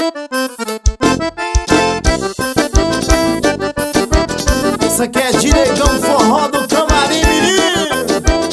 Isso aqui é Diregão Forró do Camarim, menino.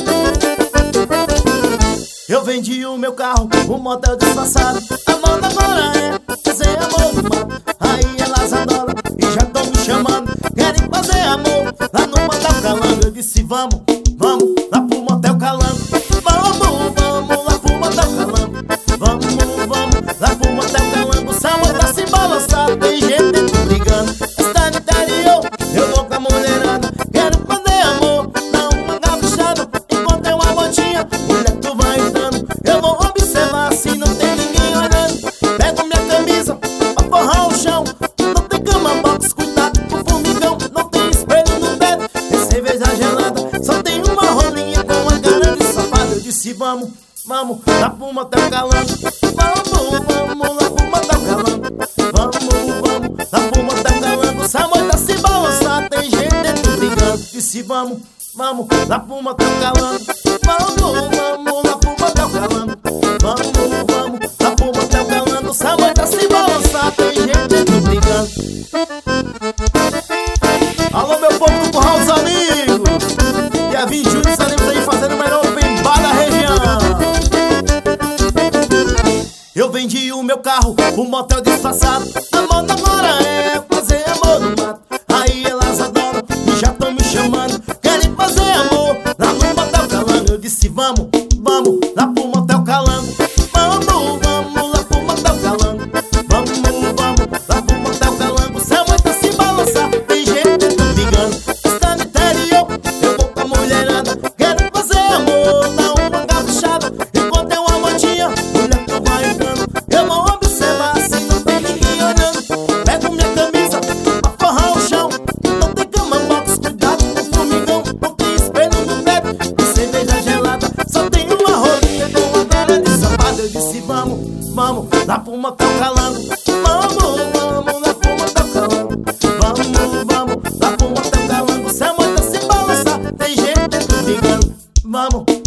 Eu vendi o meu carro, um motel disfarçado. A moda agora é fazer amor no mato. Aí elas adoram e já tão me chamando. Querem fazer amor lá no motel Calango. Eu disse vamos, vamos lá pro motel Calango. Vamos lá pro motel Calango. Vamos lá pro motel Calango. O samba tá se balançando, tem gente dentro brigando. Está no interior, eu vou com a mulherada. Quero fazer amor, não pagar puxado. Encontrei uma botinha, mulher tu vai entrando. Eu vou observar se não tem ninguém olhando. Pego minha camisa pra forrar o chão. Não tem cama box, cuidado com o formigão. Não tem espelho no teto, tem cerveja gelada. Só tem uma rolinha com a cara de safado. Eu disse vamos lá pro motel Calango. Vamos lá pro motel Calango. Vamos lá pro motel Calango. O sabor tá se balançando, tem gente dentro brigando. Disse vamos lá pro motel Calango. Vamos lá pro motel Calango. Vamos lá pro motel Calango. O sabor tá se balançando, tem gente dentro brigando. Alô meu povo do Curral dos Amigos, dia 21 estaremos aí fazendo o melhor open bar da região. Eu vendi o meu carro, um motel disfarçado. A moda agora é fazer amor no mato. Aí elas adoram e já tão me chamando. Querem fazer amor lá no motel Calango. Eu disse vamos lá pro motel Calango. Vamos lá pro motel Calango. Vamos lá pro motel Calango. O samba tá se balançando, tem gente dentro brigando. Está no interior, eu vou com a mulherada. Quero fazer amor, dá uma gabuchada. Encontrei uma motinha, mulher tu vai entrando. Eu vou observar se não tem ninguém olhando. Pego minha camisa pra forrar o chão. Não tem cama box, cuidado com o formigão. Não tem espelho no teto, tem cerveja gelada. Só tem uma rolinha com a cara de safado. Eu disse vamos lá pro motel Calango. Vamos lá pro motel Calango. Vamos lá pro motel Calango. O samba tá se balançar, tem gente dentro brigando. Vamos